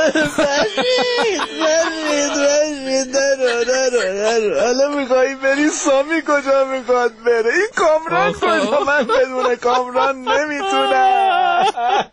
حالا میخوایی بری سامی کجا میخواد بره؟ این کامران کجا؟ من بدون کامران نمیتونم.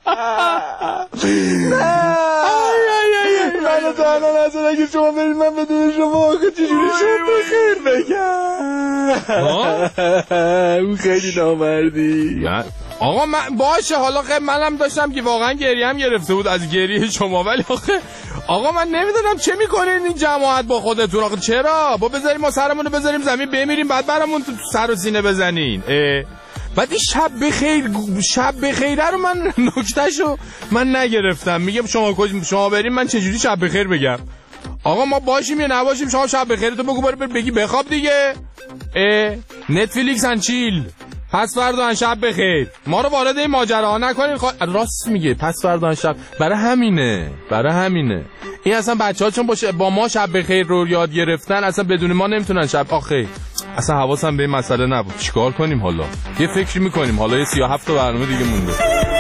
منو تنها نزد اگه شما برید من بدون شما آخه چجوری شب بخیر بگم؟ اون خیلی نامردی. آقا من باشه حالا خیلی منم داشتم که واقعا گریهم گرفته بود از گریه شما، ولی آقا من نمیدونم چه میکنین این جماعت با خودتون. آقا چرا؟ با بذاریم ما سرمونو بذاریم زمین بمیریم بعد برامون تو سر و سینه بزنین. بعد این شب بخیر رو من نکتهشو من نگرفتم. میگم شما بریم من چجوری شب بخیر بگم؟ آقا ما باشیم یا نباشیم شما شب بخیر تو بگو بگی بخواب دیگه. نتفلیکس ان چیل، پس فردا شب بخیر، ما رو وارد این ماجراها نکنین. راست میگه، پس فردا شب. برای همینه این اصلا بچه‌ها چون با ما شب بخیر رو یاد گرفتن اصلا بدون ما نمیتونن شب. آخه اصلا حواسم به این مسئله نبود. چیکار کنیم حالا؟ یه فکری میکنیم. حالا یه 37 تا برنامه دیگه مونده.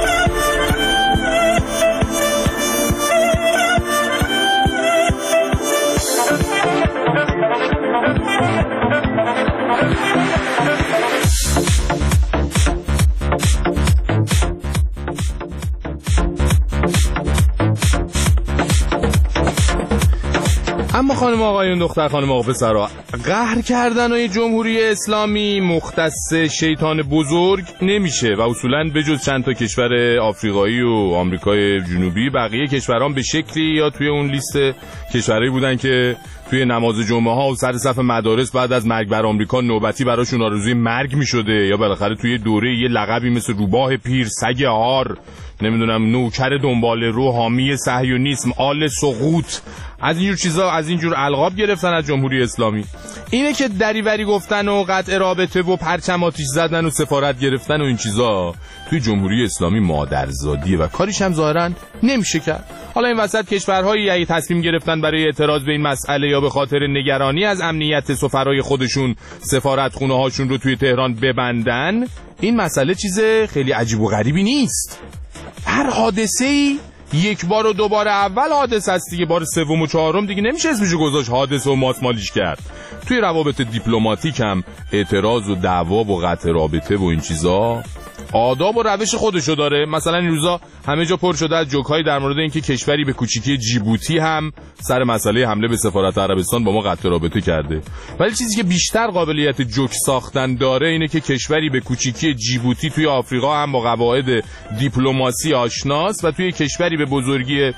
اما خانم آقایون، دختر خانم آقا پسرها، قهر کردن های جمهوری اسلامی مختص شیطان بزرگ نمیشه و اصولاً بجز چند تا کشور آفریقایی و آمریکای جنوبی بقیه کشوران به شکلی یا توی اون لیست کشورایی بودن که توی نماز جمعه ها و سر صف مدارس بعد از مرگ بر آمریکا نوبتی براشون آرزوی مرگ میشده، یا بالاخره توی دوره یه لقبی مثل روباه پیر، سگ هار، نمیدونم نوکر دنبال رو، حامی صهیونیسم، آل سقوط، از اینجور چیزا، از اینجور القاب گرفتن از جمهوری اسلامی. اینه که دریوری گفتن و قطع رابطه و پرچم آتیش زدن و سفارت گرفتن و این چیزا توی جمهوری اسلامی مادرزادیه و کاریش هم ظاهرا نمیشه کرد. حالا این وسط کشورهایی اگه تصمیم گرفتن برای اعتراض به این مسئله یا به خاطر نگرانی از امنیت سفرای خودشون سفارتخونه هاشون رو توی تهران ببندن، این مسئله چیز خیلی عجیب و غریبی نیست. هر حادثه‌ای یک بار و دوبار اول حادثه است دیگه، بار سوم و چهارم دیگه نمیشه اسمشو گذاشت حادثه و ماسمالیش کرد. توی روابط دیپلماتیک هم اعتراض و دعوا و قطع رابطه و این چیزا آداب و روش خودشو داره. مثلا این روزا همه جا پر شده از جوک‌های در مورد اینکه کشوری به کوچیکی جیبوتی هم سر مسئله حمله به سفارت عربستان با ما قطع رابطه کرده. ولی چیزی که بیشتر قابلیت جوک ساختن داره اینه که کشوری به کوچیکی جیبوتی توی آفریقا هم با قواعد دیپلماسی آشناست و توی کشوری به بزرگی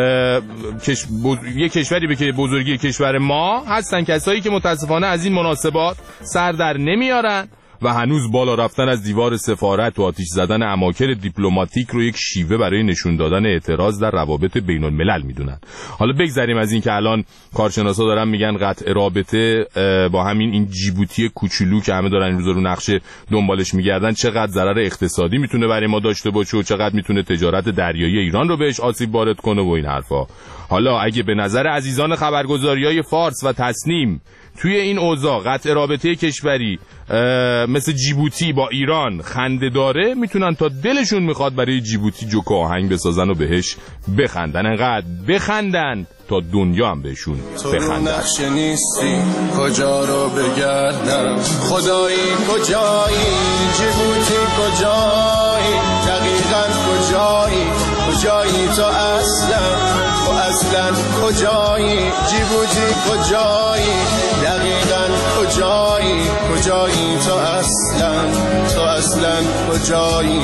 یک کشوری به بزرگی کشور ما هستن کسایی که متاسفانه از این مناسبات سر در نمیارن و هنوز بالا رفتن از دیوار سفارت و آتش زدن اماکن دیپلماتیک رو یک شیوه برای نشون دادن اعتراض در روابط بین الملل میدونن. حالا بگذریم از این که الان کارشناسا دارن میگن قطع رابطه با همین این جیبوتی کوچولو که همه دارن این روزا رو نقشه دنبالش میگردن چقدر ضرر اقتصادی میتونه برای ما داشته باشه و چقدر میتونه تجارت دریایی ایران رو بهش آسیب وارد کنه و این حرفا. حالا اگه به نظر عزیزان خبرگزاریای فارس و تصنیم توی این اوضاع قطع رابطه کشوری مثل جیبوتی با ایران خنده داره، میتونن تا دلشون میخواد برای جیبوتی جوک آهنگ بسازن و بهش بخندن، انقدر بخندن تا دنیا هم بهشون بخندن. تو نقشه نیستی کجا رو بگردم، خدایی کجایی، جیبوتی کجایی، دقیقاً کجایی تو اصلا کجایی، جیبوتی کجایی، دقیقاً کجایی تو اصلا کجایی.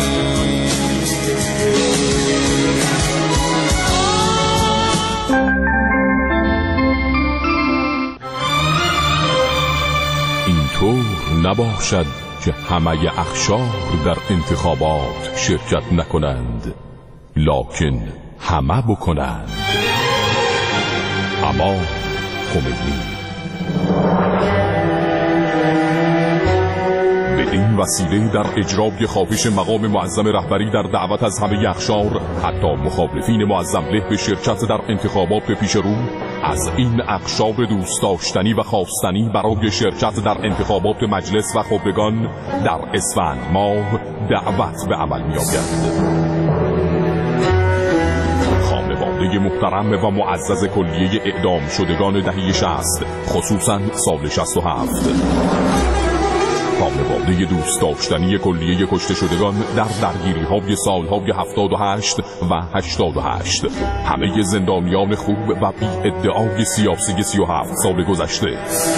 اینطور نباشد که همه اخشار در انتخابات شرکت نکنند، لکن همه بکنند. اما خمینی به این وسیله در اجرای خواهش مقام معظم رهبری در دعوت از همه اخشار حتی مخالفین معظم له به شرکت در انتخابات پیش رو از این اقشار دوست داشتنی و خواستنی برای شرکت در انتخابات مجلس و خبرگان در اسفند ماه دعوت به عمل می آید. خانواده محترم و معزز کلیه اعدام شدگان دهه 60 خصوصا سال 67. خانواده دوست داشتنی کلیه کشته شدگان در درگیری‌های سال‌های 78 و 88. همه زندانیان خوب و بی ادعای سیاسی 37 سال گذشته.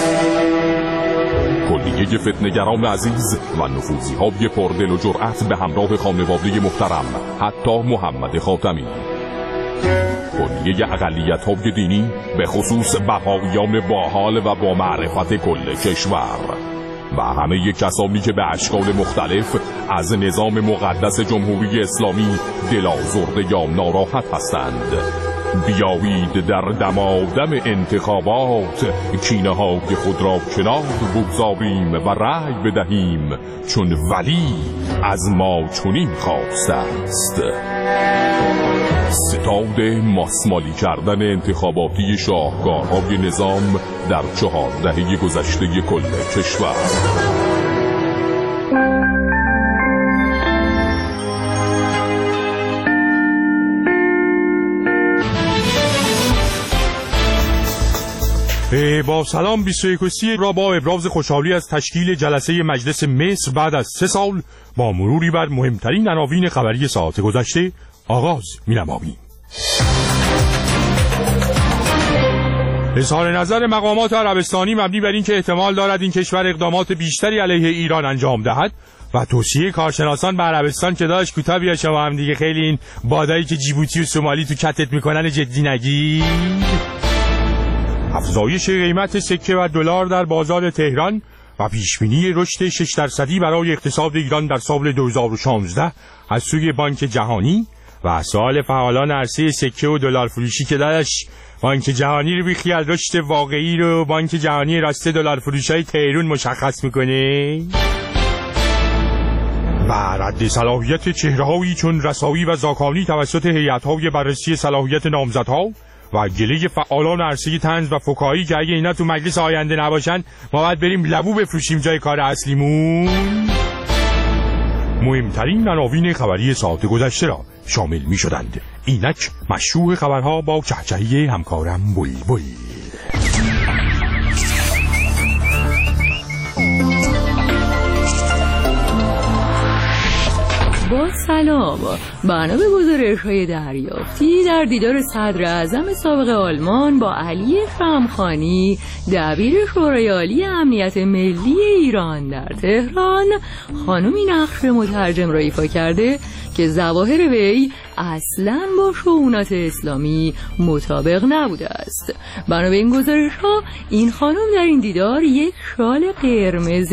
کلیه فتنه‌گران عزیز و نفوذی‌های پردل و جرأت به همراه خانواده محترم حتی محمد خاتمی. کلیه اقلیت‌های دینی به خصوص بهائیان باحال و با معرفت کل کشور و همه کسانی که به اشکال مختلف از نظام مقدس جمهوری اسلامی دلازرده یا ناراحت هستند. بیایید در دمادم انتخابات کینه های خود را کنار بگذاریم و رأی بدهیم، چون ولی از ما چنین خواسته است. ستاد ماسمالی کردن انتخاباتی شاهکارهای نظام در 4 دهه گذشته کل کشور. با سلام 21 را با ابراز خوشحالی از تشکیل جلسه مجلس مصر بعد از 3 سال با مروری بر مهمترین عناوین خبری ساعت گذشته آغاز می‌نماییم. اظهار نظر مقامات عربستانی مبنی بر اینکه احتمال دارد این کشور اقدامات بیشتری علیه ایران انجام دهد و توصیه کارشناسان به عربستان که داشت کوتاه بیا شما هم دیگه خیلی این بادایی که جیبوتی و سومالی تو کتت میکنن جدی نگیر. افزایش قیمت سکه و دلار در بازار تهران و پیشبینی رشد 6% برای اقتصاد ایران در سال 2016 از سوی بانک جهانی و سوال فعالان عرصه سکه و دلار فروشی که داشت بانک جهانی رو بیخیال رشد واقعی رو بانک جهانی راسته دلار فروشای تهران مشخص میکنه و رد صلاحیت چهره‌هایی چون رسایی و زاکانی توسط هیئت‌های بررسی صلاحیت نامزدها و گله فعالان عرصه طنز و فکاهی که اگه اینا تو مجلس آینده نباشن ما باید بریم لبو بفروشیم جای کار اصلیمون. مهمترین عناوین خبری ساعت گذشته را شامل می شدند. اینک مشروع خبرها با چهچهی همکارم بلبل. با سلام. بنا به گزارش‌های دریافتی در دیدار صدر اعظم سابق آلمان با علی شمخانی دبیر شورای عالی امنیت ملی ایران در تهران، خانمی نقش مترجم را ایفا کرده که ظواهر وی اصلاً با شؤونات اسلامی مطابق نبوده است. بنا به این گزارش‌ها این خانم در این دیدار یک شال قرمز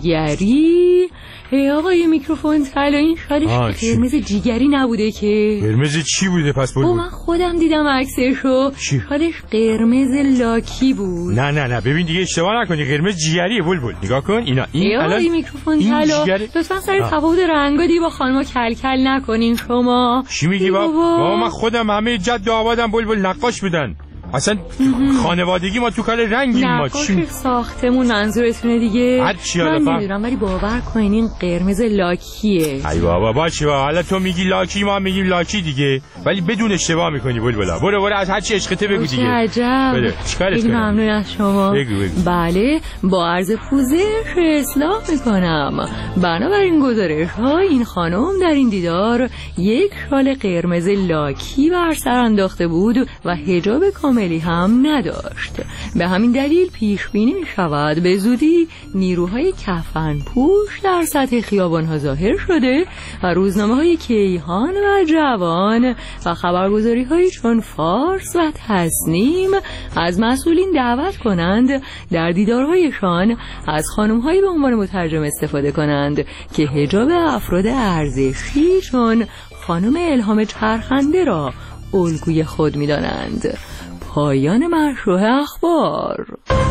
جیگری آقای میکروفون طلا این شالش قرمز جیگری نبوده که قرمز چی بوده پس بود؟ من خودم دیدم عکسشو. شالش قرمز لاکی بود. نه ببین دیگه اشتباه نکنی، قرمز جیگریه بلبل. نگاه کن اینا این آقای میکروفون طلا لطفا سر تفاوت رنگا با خانم‌ها کلکل نکنین شما. چی میگی بابا؟ من خودم همه جد و آبادم بلبل نقاش بودن. اصلا خانوادگی ما تو کار رنگیم. ما چی ساختمون منظورتونه دیگه؟ من نمیدونم ولی باور کنین این قرمز لاکیه. ای بابا باشه حالا تو میگی لاکی ما میگیم لاکی دیگه، ولی بدون اشتباه میکنی بلبلا. برو از هر چی عشقته بگو دیگه. عجب. خیلی ممنون از شما. بگو. بله با عرض پوزش اصلاح میکنم. بنابراین گزارش ها این خانم در این دیدار یک شال قرمز لاکی بر سر انداخته بود و حجاب کاملی هم نداشت. به همین دلیل پیش بینی می شود به زودی نیروهای کفن پوش در سطح خیابان‌ها ظاهر شده و روزنامه‌های کیهان و جوان و خبرگزاری‌هایی چون فارس و تصنیم از مسئولین دعوت کنند در دیدارهایشان از خانم‌هایی به عنوان مترجم استفاده کنند که حجاب افراد ارزشی چون خانم الهام چرخنده را الگوی خود می‌دانند. پایان مشروع اخبار.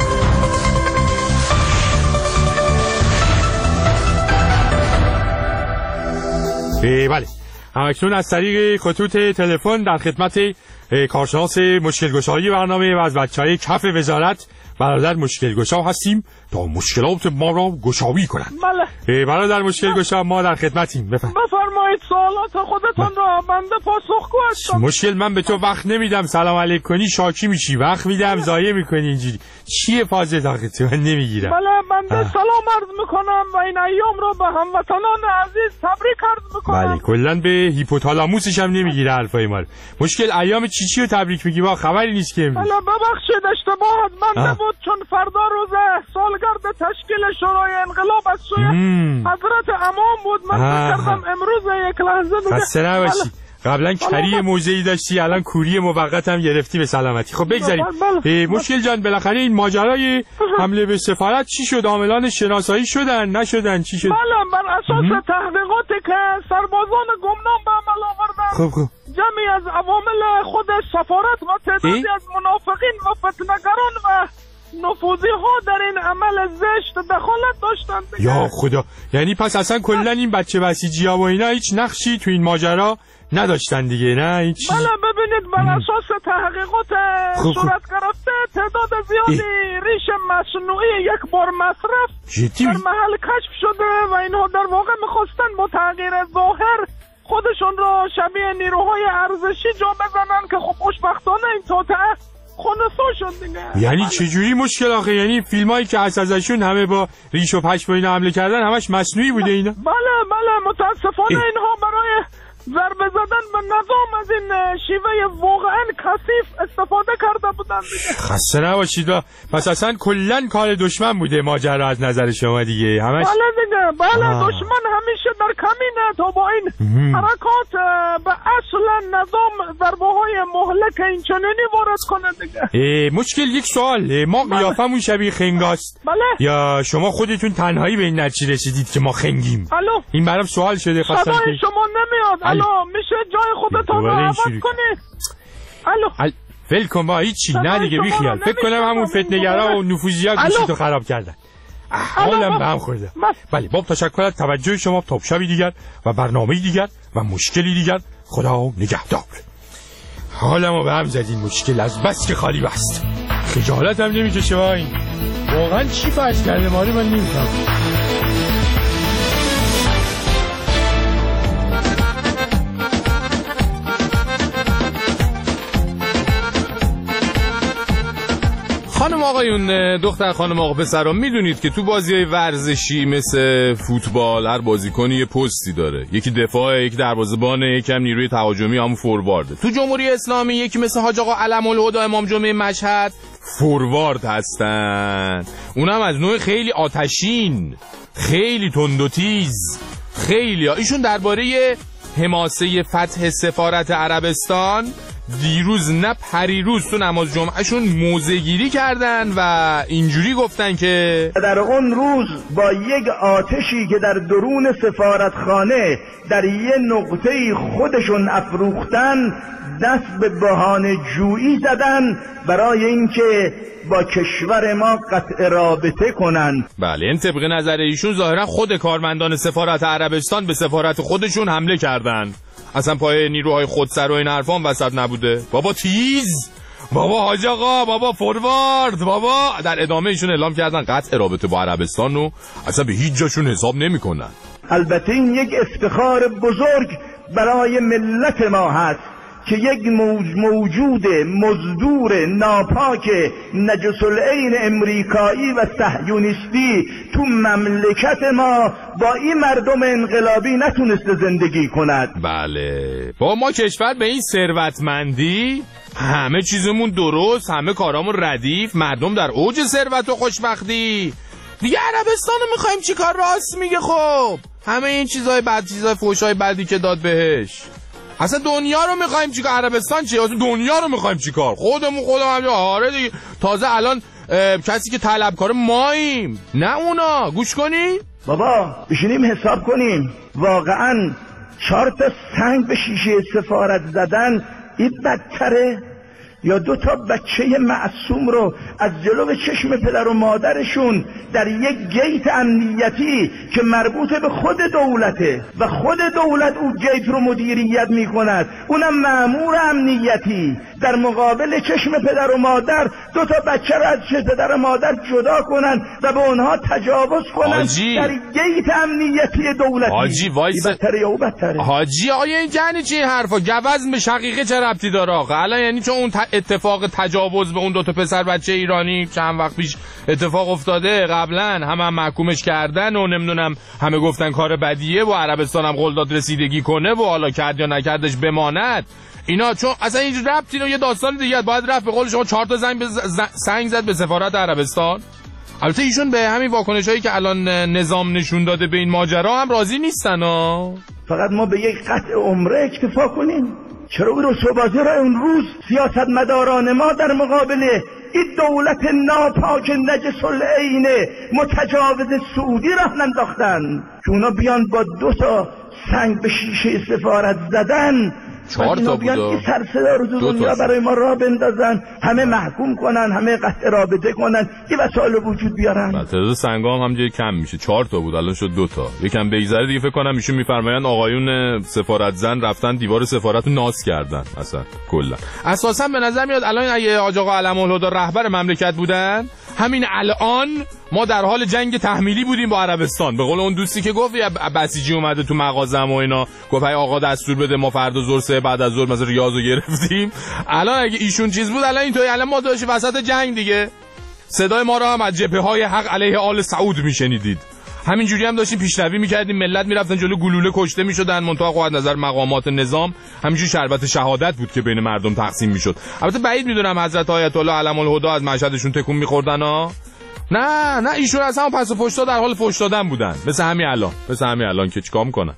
بله همکنون از طریق خطوط تلفن در خدمت کارشناس مشکل‌گشایی برنامه و از بچه‌های کف وزارت برادر مشکل‌گشا هستیم تا مشکلات ما را گشایی کنند. بله. برادر مشکل گشا، ما در خدمتیم. بفرمایید سوالات خودتان را بنده پاسخگو هستم. مشکل من به تو وقت نمیدم، سلام علیک کنی شاکی میشی، وقت میدم ضایع میکنی. اینجوری چیه فازت آخه؟ تو من نمیگیرم. بله بنده سلام عرض میکنم و این ایام رو به هموطنان عزیز تبریک عرض میکنم. بله کلا به هیپوتالاموسش هم نمیگیره حرفای ما. مشکل ایام چی رو تبریک میگی؟ با خبری نیست که. بله ببخشید اشتباه از بنده بود، چون فردا روز سالگرد تشکیل شورای انقلاب از سوی حضرت امام بود. من کردم امروز یک لحظه دیگه. خسته نباشی. قبلا کری موضعی داشتی، الان کوری موقت هم گرفتی به سلامتی. خب بگذاریم. مشکل جان بالاخره این ماجرای حمله به سفارت چی شد؟ عاملان شناسایی شدن نشدن چی شد؟ بله بر اساس تحقیقاتی که سربازان گمنام به عمل آوردن، خب جمعی از عوامل خود سفارت و تعدادی از منافقین و فتنه‌گران و نفوذی ها در این عمل زشت دخالت داشتند. یا خدا، یعنی پس اصلا کلا این بچه بسیجی ها و اینا هیچ نقشی تو این ماجرا نداشتن دیگه؟ نه هیچ. بله ببینید بر اساس تحقیقات صورت گرفته تعداد زیادی ریش مصنوعی یک بار مصرف در محل کشف شده و اینها در واقع میخواستن با تغییر ظاهر خودشون رو شبیه نیروهای ارزشی جا بزنن که خب خوشبختانه این توطئه خونسا شد دیگه. یعنی چجوری مشکل آخه؟ یعنی فیلمایی که ازشون همه با ریش و پشم اینا حمله کردن همش مصنوعی بوده اینا؟ بله متاسفانه اینها برای ضربه زدن به نظام از این شیوه واقعا کثیف استفاده کرده بودن دیگه. خسته نباشید. پس اصلا کلن کار دشمن بوده ماجرا از نظر شما دیگه همش؟ بله دیگه. بله دشمن همیشه در کمینه تا با این حرکات به اصلا نظام ضربه های مهلک این چنینی وارد کنه دیگه. مشکل یک سوال، ما قیافمون شبیه خنگاست؟ بله. یا شما خودتون تنهایی به این نتیجه رسیدید که ما خنگیم؟ الو این برام سوال شده. صدای شما نمیاد. الو میشه جای خودتون رو عوض کنید؟ الو ول کن با هیچی. نه دیگه بی خیال. فکر کنم همون فتنه‌گرا و نفوذی‌ها گوشیتو خراب کردن. حالم به هم خورده. بله باب تشکر از توجه شما. تا شبی دیگر و برنامه‌ای دیگر و مشکلی دیگر. خدا نگهدار. حالمو به هم زدین. مشکل از بس که خالی بست. خجالت هم نمیکشه با این. واقعا چی فرض کرده ماری من نمیفهمم. خانم آقایون، دختر خانم آقا پسرا، میدونید که تو بازی‌های ورزشی مثل فوتبال هر بازیکنی یه پستی داره. یکی دفاع، یکی دروازه‌بان، یکم نیروی تهاجمی، همون فوروارد. تو جمهوری اسلامی یکی مثل حاج آقا علم الهدی امام جمعه مشهد فوروارد هستن. اونم از نوع خیلی آتشین، خیلی تند و تیز. خیلی ایشون درباره حماسه فتح سفارت عربستان دیروز نه پریروز تو نماز جمعهشون موزه‌گیری کردن و اینجوری گفتن که در اون روز با یک آتشی که در درون سفارتخانه در یه نقطه خودشون افروختن دست به بهانه جویی زدن برای اینکه با کشور ما قطع رابطه کنن. بله این طبق نظر ایشون ظاهرا خود کارمندان سفارت عربستان به سفارت خودشون حمله کردن. اصلا پای نیروهای خودسر و این حرفان وسط نبوده. بابا تیز، بابا حاج آقا، بابا فوروارد، بابا. در ادامه ایشون اعلام کردن قطع رابطه با عربستان رو اصلا به هیچ جاشون حساب نمی کنن. البته این یک افتخار بزرگ برای ملت ما هست که یک موجود مزدور ناپاک نجس العین امریکایی و صهیونیستی تو مملکت ما با این مردم انقلابی نتونسته زندگی کند. بله با ما کشور به این ثروتمندی، همه چیزمون درست، همه کارامون ردیف، مردم در اوج ثروت و خوشبختی. دیگه عربستانو میخوایم چی کار؟ راست میگه. خب همه این چیزای بد، چیزای فحشای بدی که داد بهش، اصلا دنیا رو میخوایم چیکار؟ عربستان چیه؟ اصلا دنیا رو میخوایم چیکار؟ خودم هم آره دیگه. تازه الان کسی که طلبکار ماییم نه اونا. گوش کنی بابا، بشینیم حساب کنیم. واقعا 4 تا سنگ به شیشه سفارت زدن این بدتره یا 2 بچه معصوم رو از جلو چشم پدر و مادرشون در یک گیت امنیتی که مربوط به خود دولته و خود دولت او گیت رو مدیریت میکند، اونم مأمور امنیتی، در مقابل چشم پدر و مادر 2 بچه رو از پدر و مادر جدا کنن و به اونها تجاوز کنن در گیت امنیتی دولتی. حاجی وایس بدتره. حاجی آیا این یعنی چی حرفا؟ گوزن به شقیقه چه ربطی داره آقا؟ الان یعنی چون اون اتفاق تجاوز به اون 2 پسر بچه ایرانی چند وقت پیش اتفاق افتاده، قبلا هم محکومش کردن و نمیدونم همه گفتن کار بدیه و عربستان هم قول داد رسیدگی کنه و حالا کرد یا نکردش بماند اینا، چون اصلا این ربطی رو یه داستان دیگه باید رفت. به قول شما 4 سنگ زد به سفارت عربستان. البته ایشون به همین واکنشایی که الان نظام نشون داده به این ماجرا هم راضی نیستن ها. فقط ما به یک قطع عمره اکتفا کنیم. چرا اون رسوبازی را اون روز سیاستمداران ما در مقابل این دولت ناپاک نجس العین متجاوز سعودی راه انداختن که اونا بیان با 2 سنگ به شیشه سفارت زدن 4 بیان این سرصدا رو دنیا برای ما راه بندازن، همه محکوم کنن، همه قطع رابطه کنن، یه وسایل وجود بیارن. تعداد سنگام هم جای کم میشه، 4 بود الان شد 2. یکم بگذره دیگه فکر کنم ایشون میفرمایند آقایون سفارت زن رفتن دیوار سفارت رو ناز کردن. اصلا کلا اساسا به نظر میاد الان اگه حاج آقا علم‌الهدی رهبر مملکت بودن، همین الان ما در حال جنگ تحمیلی بودیم با عربستان. به قول اون دوستی که گفت بسیجی اومده تو مغازم و اینا، گفت ای آقا دستور بده ما فردا ظهر 3 بعد از ظهر مثلا ریاضو گرفتیم. الان اگه ایشون چیز بود الان اینطوری، الان ما داشتیم وسط جنگ دیگه، صدای ما رو هم از جبهه‌های حق علیه آل سعود میشنیدید. همینجوری هم داشتیم پیشروی میکردیم، ملت میرفتن جلو گلوله کشته میشدن، منتها خود نظر مقامات نظام همینجوری شربت شهادت بود که بین مردم تقسیم میشد. البته بعید میدونم حضرت آیت الله علم‌الهدی از مشهدشون تکون میخوردن ها. نه ایشون اصلا پس و پشتا در حال فحش دادن بودن، مثل همین الان که چیکار میکنن.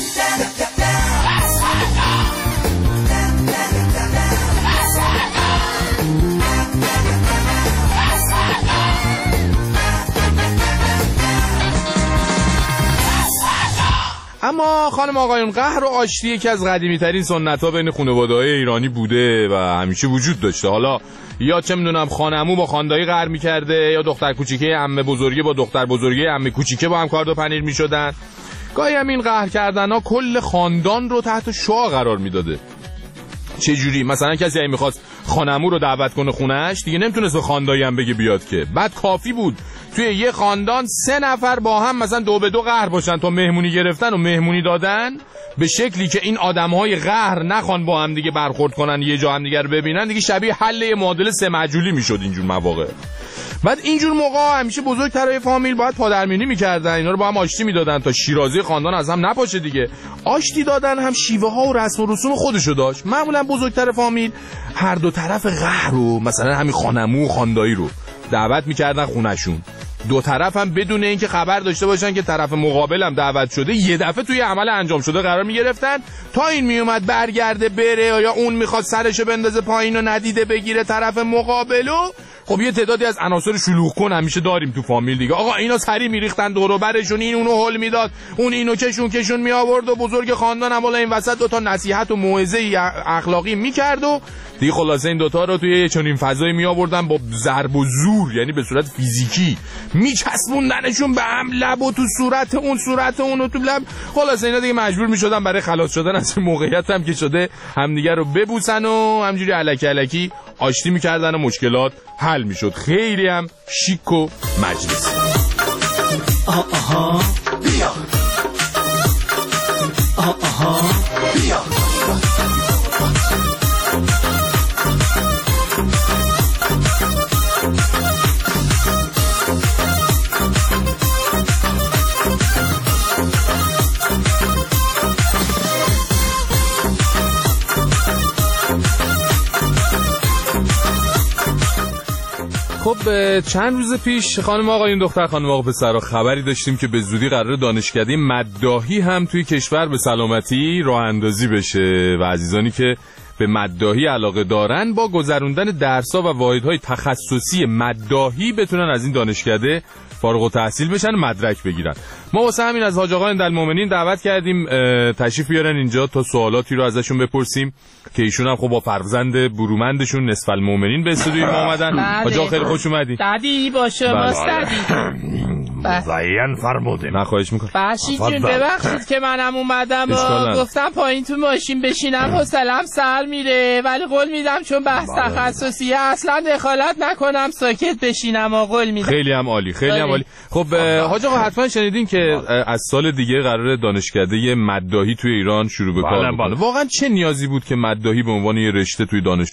اما خانم آقایون، قهر و آشتی یکی از قدیمی ترین سنت‌ها بین خانواده‌های ایرانی بوده و همیشه وجود داشته. حالا یا چه میدونم خانمو با خاندایی قهر می‌کرده، یا دختر کوچیکه عمه بزرگی با دختر بزرگی عمه کوچیکه با هم کارد و پنیر می‌شدن. گاهی هم این قهر کردن‌ها کل خاندان رو تحت شعاع قرار میداده. چه جوری؟ مثلا کسی اگه می‌خواست خانمو رو دعوت کنه خونه‌اش، دیگه نمیتونست به خاندایی هم بگه بیاد که. بعد کافی بود توی یه خاندان 3 نفر با هم مثلا 2 به 2 قهر باشن تا مهمونی گرفتن و مهمونی دادن، به شکلی که این آدم‌های قهر نخوان با هم دیگه برخورد کنن، یه جا هم دیگه رو ببینن، دیگه شبیه حل معادله 3 مجهولی میشد اینجور مواقع. بعد اینجور موقع همیشه بزرگترای فامیل باید پادرمینی می‌کردن، اینا رو با هم آشتی میدادن تا شیرازی خاندان از هم نپاشه دیگه. آشتی دادن هم شیوه ها و رسم و رسوم خودشو داشت. معمولا بزرگتر فامیل هر 2 طرف قهر رو، مثلا همین خانمو و خاندایی رو دعوت می‌کردن خونه‌شون. 2 طرف هم بدون اینکه خبر داشته باشن که طرف مقابل هم دعوت شده، یه دفعه توی عمل انجام شده قرار می‌گرفتن تا این میومد برگرده بره، یا اون میخواد سرشو بندازه پایین و ندیده بگیره طرف مقابلو. خب یه تعدادی از عناصر شلوغ کن همیشه داریم تو فامیل دیگه. آقا اینا سری میریختن دور و برشون، این اونو هول میداد، اون اینو کشون می آورد و بزرگ خاندان هم بالا این وسط 2 تا نصیحت و موعظه اخلاقی میکرد و دیگه خلاصه این 2 تا رو توی چنین فضایی می آوردن با ضرب و زور، یعنی به صورت فیزیکی میچسبوندنشون به هم، لب و تو صورت اون، صورت اون تو لب. خلاصه اینا دیگه مجبور میشدن برای خلاص شدن از موقعیت هم که شده همدیگه رو ببوسن و همجوری الکی آشتی میکردن و مشکلات حل میشد. خیلی هم شیک و مجلس. آها بیا آها بیا خب چند روز پیش خانم آقایون دختر خانم آقا پسرها خبری داشتیم که به زودی قراره دانشکده مداحی هم توی کشور به سلامتی راه اندازی بشه و عزیزانی که به مداحی علاقه دارن با گذروندن درس‌ها و واحدهای تخصصی مداحی بتونن از این دانشکده فارغ التحصیل بشن، مدرک بگیرن. ما واسه همین از حاج آقا عندالمؤمنین دعوت کردیم تشریف بیارن اینجا تا سوالاتی رو ازشون بپرسیم که ایشون هم خب با فرزند برومندشون نصف المؤمنین به استودیو ما اومدن. حاج آقا خیلی خوش اومدید. دادی باشه ماستادی. مزین فرموده. نه خواهش میکنم. بخشید جون ببخشید که منم اومدم و گفتم پایین تو ماشین بشینم حوصله‌ام سر میره، ولی قول میدم چون بحث تخصصیه اصلا دخالت نکنم، ساکت بشینم و قول میدم. خیلی هم عالی، خیلی هم عالی. خب حاج آقا حتما شنیدین که از سال دیگه قراره دانشکده مداحی توی ایران شروع به کار بکنه. واقعا چه نیازی بود که مداحی به عنوان یه رشته توی